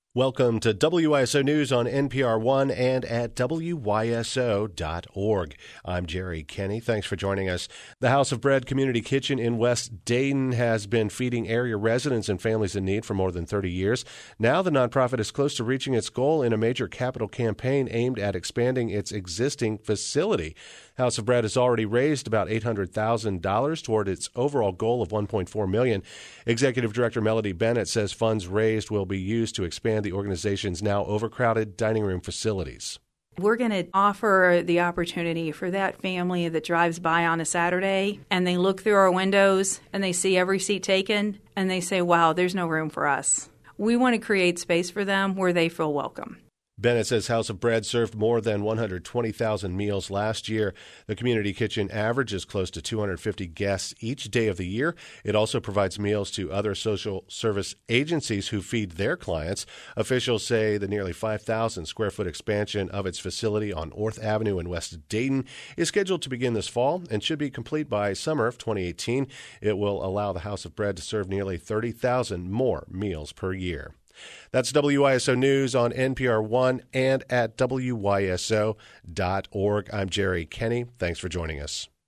Welcome to WYSO News on NPR One and at WYSO.org. I'm Jerry Kenny. Thanks for joining us. The House of Bread Community Kitchen in West Dayton has been feeding area residents and families in need for more than 30 years. Now the nonprofit is close to reaching its goal in a major capital campaign aimed at expanding its existing facility. House of Bread has already raised about $800,000 toward its overall goal of $1.4 million. Executive Director Melody Bennett says funds raised will be used to expand the organization's now overcrowded dining room facilities. We're going to offer the opportunity for that family that drives by on a Saturday and they look through our windows and they see every seat taken and they say, wow, there's no room for us. We want to create space for them where they feel welcome. Bennett says House of Bread served more than 120,000 meals last year. The community kitchen averages close to 250 guests each day of the year. It also provides meals to other social service agencies who feed their clients. Officials say the nearly 5,000 square foot expansion of its facility on Orth Avenue in West Dayton is scheduled to begin this fall and should be complete by summer of 2018. It will allow the House of Bread to serve nearly 30,000 more meals per year. That's WYSO News on NPR One and at WYSO.org. I'm Jerry Kenny. Thanks for joining us.